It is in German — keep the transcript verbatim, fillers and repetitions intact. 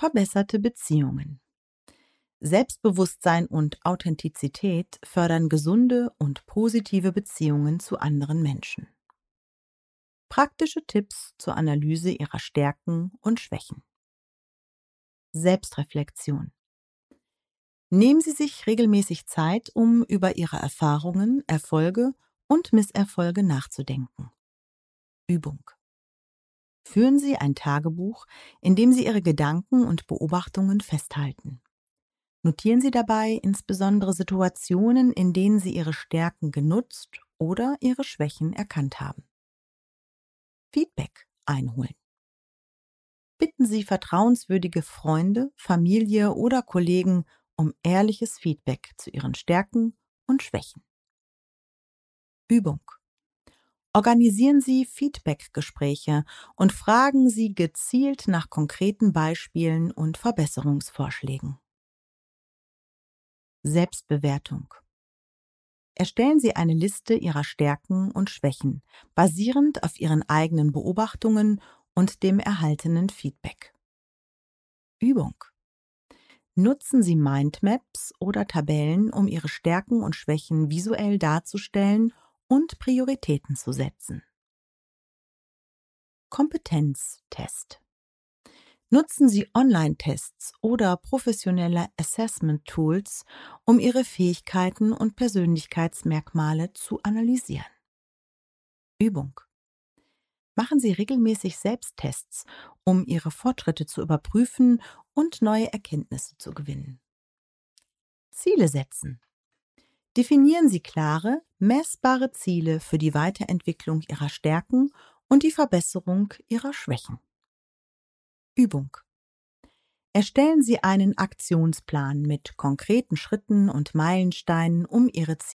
Verbesserte Beziehungen. Selbstbewusstsein und Authentizität fördern gesunde und positive Beziehungen zu anderen Menschen. Praktische Tipps zur Analyse ihrer Stärken und Schwächen. Selbstreflexion. Nehmen Sie sich regelmäßig Zeit, um über Ihre Erfahrungen, Erfolge und Misserfolge nachzudenken. Übung. Führen Sie ein Tagebuch, in dem Sie Ihre Gedanken und Beobachtungen festhalten. Notieren Sie dabei insbesondere Situationen, in denen Sie Ihre Stärken genutzt oder Ihre Schwächen erkannt haben. Feedback einholen. Bitten Sie vertrauenswürdige Freunde, Familie oder Kollegen um ehrliches Feedback zu Ihren Stärken und Schwächen. Übung. Organisieren Sie Feedback-Gespräche und fragen Sie gezielt nach konkreten Beispielen und Verbesserungsvorschlägen. Selbstbewertung. Erstellen Sie eine Liste Ihrer Stärken und Schwächen, basierend auf Ihren eigenen Beobachtungen und dem erhaltenen Feedback. Übung. Nutzen Sie Mindmaps oder Tabellen, um Ihre Stärken und Schwächen visuell darzustellen und Prioritäten zu setzen. Kompetenztest. Nutzen Sie Online-Tests oder professionelle Assessment-Tools, um Ihre Fähigkeiten und Persönlichkeitsmerkmale zu analysieren. Übung. Machen Sie regelmäßig Selbsttests, um Ihre Fortschritte zu überprüfen und neue Erkenntnisse zu gewinnen. Ziele setzen. Definieren Sie klare, messbare Ziele für die Weiterentwicklung Ihrer Stärken und die Verbesserung Ihrer Schwächen. Übung. Erstellen Sie einen Aktionsplan mit konkreten Schritten und Meilensteinen, um Ihre